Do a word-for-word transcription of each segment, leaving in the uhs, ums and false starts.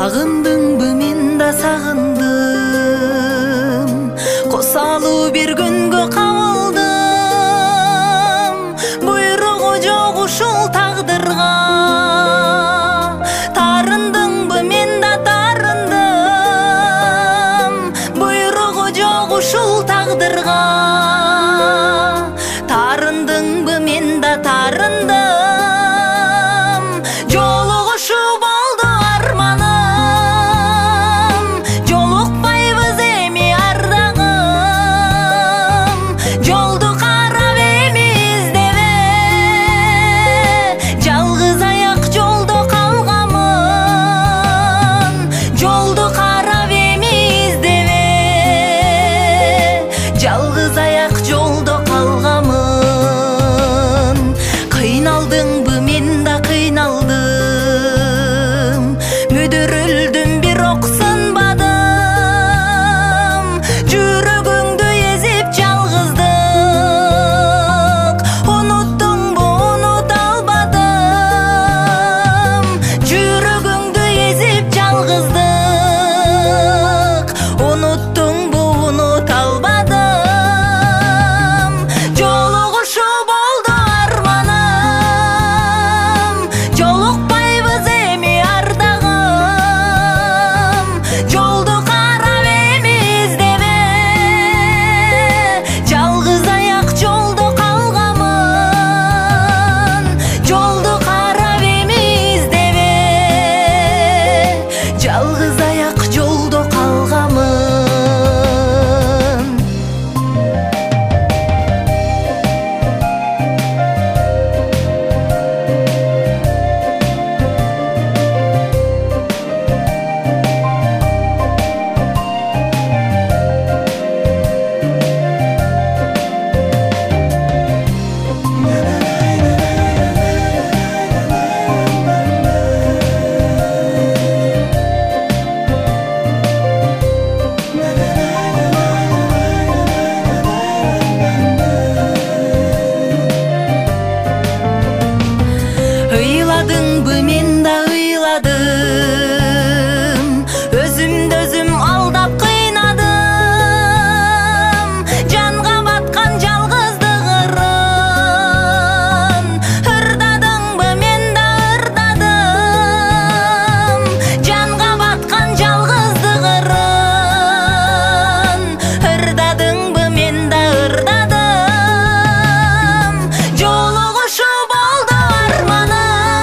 Сагындыңбы мен да сагындым, косалуу бир күнгө кабылдым. Буйругу жок ушул тагдырга, тарындыңбы мен да тарындым. Буйругу жок ушул тагдырга, тарындыңбы мен да тарындым. Жалгыз аяк жолдо калгамын, кыйналдыңбы мен да кыйналдым. Мүдүрүлдүм бирок сынбадым, жүрөгүңдү эзип жалгыздык. Уnuттуңбу, унута албадым, жүрөгүңдү эзип жалгыздык. Уnuттуңбу, унута албадым. Жалгыз аяк жолдо калгамын. Ыйладыңбы мен да ыйладым, өзүмдү өзүм алдап кыйнадым. Жанга баткан жалгыздык ырын, ырдадыңбы мен да ырдадым. Жанга баткан жалгыздык ырын, ырдадыңбы мен да ырдадым. Жолугушуп болду арманым,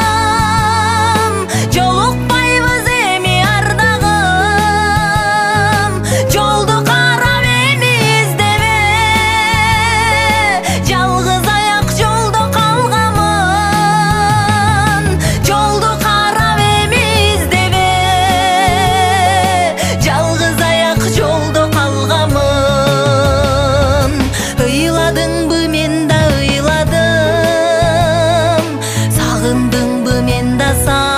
ыйладыңбы мен да ыйладым, сагындыңбы мен да